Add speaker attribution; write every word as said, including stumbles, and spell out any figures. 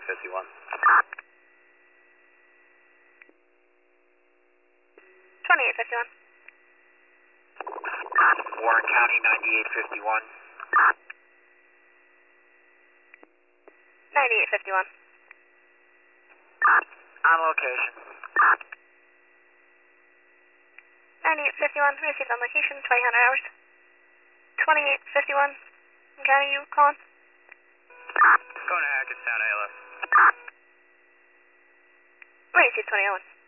Speaker 1: fifty-one.
Speaker 2: twenty-eight fifty-one.
Speaker 1: Warren County, ninety-eight fifty-one.
Speaker 2: ninety-eight fifty-one.
Speaker 1: On location.
Speaker 2: ninety-eight fifty-one, received on location, twenty hundred hours. twenty-eight fifty-one, County, you calling?
Speaker 1: Going to Hackettstown, A L S.
Speaker 2: Received twenty oh one.